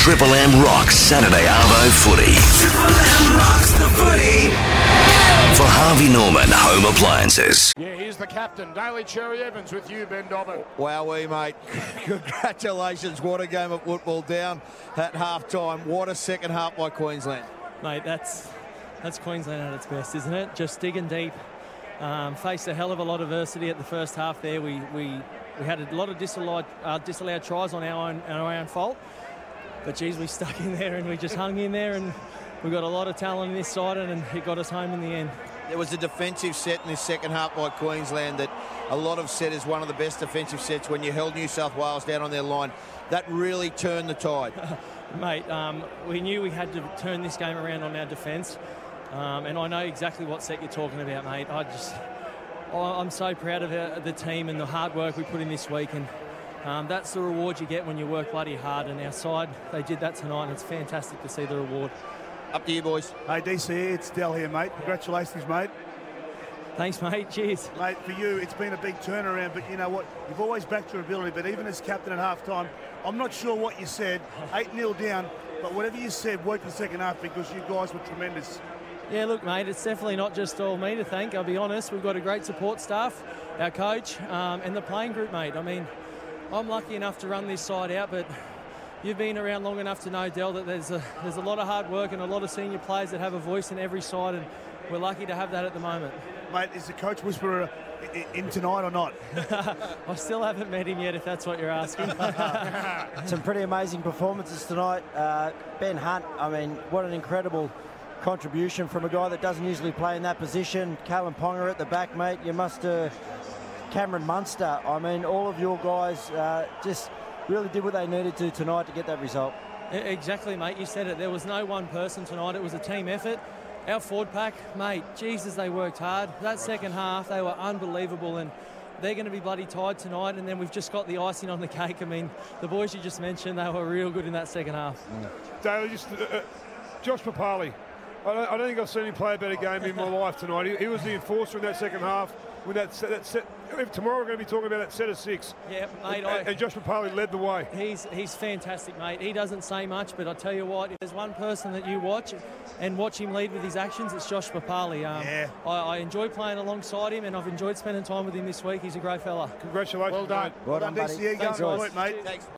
Triple M rocks Saturday Arvo footy. Triple M rocks the footy. For Harvey Norman Home Appliances. Yeah, here's the captain, Daly Cherry Evans, with you, Ben Dobbin. Wowee, mate. Congratulations. What a game of football down at half-time. What a second half by Queensland. Mate, that's Queensland at its best, isn't it? Just digging deep. Faced a hell of a lot of adversity at the first half there. We had a lot of disallowed tries on our own fault. But, geez, we stuck in there and we just hung in there, and we got a lot of talent on this side, and it got us home in the end. There was a defensive set in this second half by Queensland that a lot have said is one of the best defensive sets when you held New South Wales down on their line. That really turned the tide. Mate, we knew we had to turn this game around on our defence, and I know exactly what set you're talking about, mate. I'm so proud of the team and the hard work we put in this week, and that's the reward you get when you work bloody hard, and our side, they did that tonight, and it's fantastic to see the reward. Up to you, boys. Hey, DC, it's Del here, mate. Congratulations, mate. Thanks, mate. Cheers. Mate, for you, it's been a big turnaround, but you know what? You've always backed your ability, but even as captain at half-time, I'm not sure what you said. 8-0 down, but whatever you said worked in the second half because you guys were tremendous. Yeah, look, mate, it's definitely not just all me to thank, I'll be honest. We've got a great support staff, our coach, and the playing group, mate. I mean, I'm lucky enough to run this side out, but you've been around long enough to know, Del, that there's a lot of hard work and a lot of senior players that have a voice in every side, and we're lucky to have that at the moment. Mate, is the coach whisperer in tonight or not? I still haven't met him yet, if that's what you're asking. Some pretty amazing performances tonight. Ben Hunt, I mean, what an incredible contribution from a guy that doesn't usually play in that position. Callum Ponga at the back, mate. You must Cameron Munster. I mean, all of your guys just really did what they needed to tonight to get that result. Exactly, mate. You said it. There was no one person tonight. It was a team effort. Our forward pack, mate, Jesus, they worked hard. That second half, they were unbelievable, and they're going to be bloody tired tonight, and then we've just got the icing on the cake. I mean, the boys you just mentioned, they were real good in that second half. Daly, Josh Papali. I don't think I've seen him play a better game in my life tonight. He was the enforcer in that second half. With that set, tomorrow we're going to be talking about that set of 6. Yeah, mate. And Josh Papali led the way. He's fantastic, mate. He doesn't say much, but I tell you what, if there's one person that you watch him lead with his actions, it's Josh Papali. I enjoy playing alongside him, and I've enjoyed spending time with him this week. He's a great fella. Congratulations. Well done. Well done, DC. Thanks, Go on, mate. Thanks.